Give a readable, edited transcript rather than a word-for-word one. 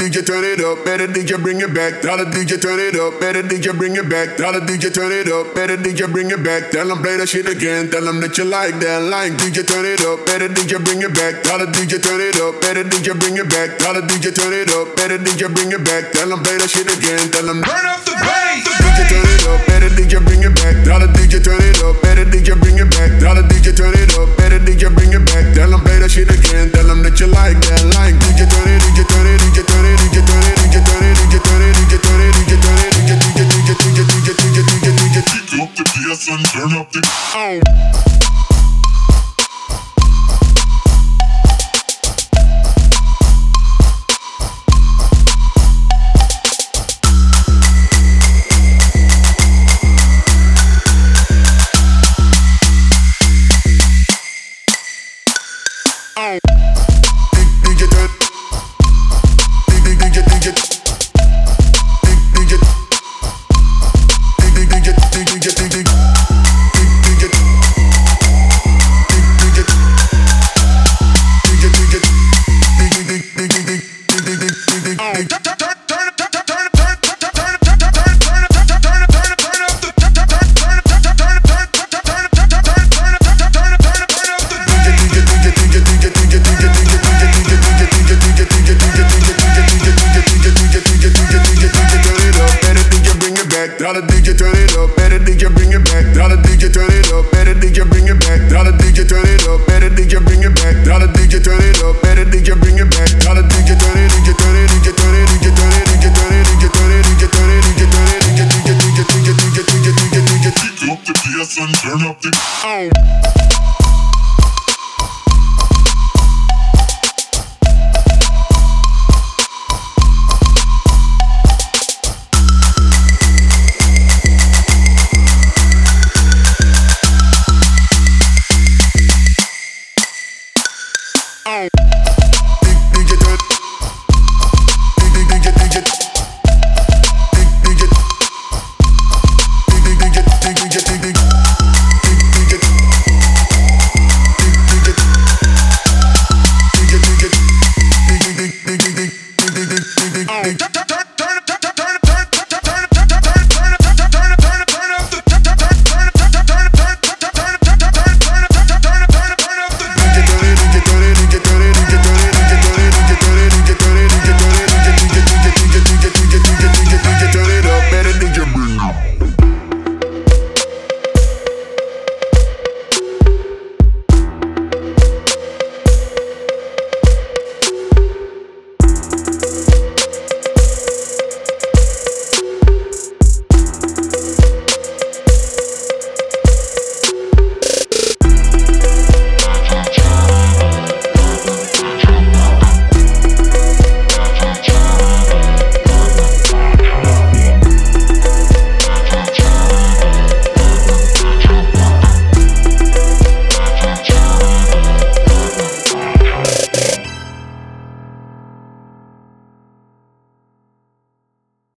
DJ turn it up, better DJ bring it back. Tell the DJ turn it up, better DJ bring it back. Tell the DJ turn it up, better DJ bring it back. Tell them play that shit again, tell them that you like that line. DJ turn it up, better DJ bring it back. Tell the DJ turn it up, better DJ bring it back. Tell the DJ turn it up, better DJ bring it back. Tell them play that shit again, tell them turn up the bass. DJ turn it up, better DJ bring it back. Tell the DJ turn it up, better DJ bring it back. Tell the DJ turn it up, better DJ bring it back. Tell them play that shit again, tell them that you like that line. DJ turn it, DJ turn it, DJ turn it, DJ turn it, DJ turn it, DJ turn it, DJ turn it, DJ turn it, DJ DJ DJ DJ DJ DJ DJ DJ. Pick up the bass and turn up the. Tell the DJ turn it up, better DJ bring it back. Tell the DJ turn it up, better DJ bring it back. Tell the DJ turn it up, better DJ bring it back. Tell the DJ turn it up, better DJ bring it back. Tell the DJ turn it, DJ turn it, DJ turn it, DJ turn it, DJ turn it, DJ turn it, DJ turn it, DJ turn it, DJ DJ DJ DJ DJ DJ DJ DJ. Pick up the bass and turn up the. Turn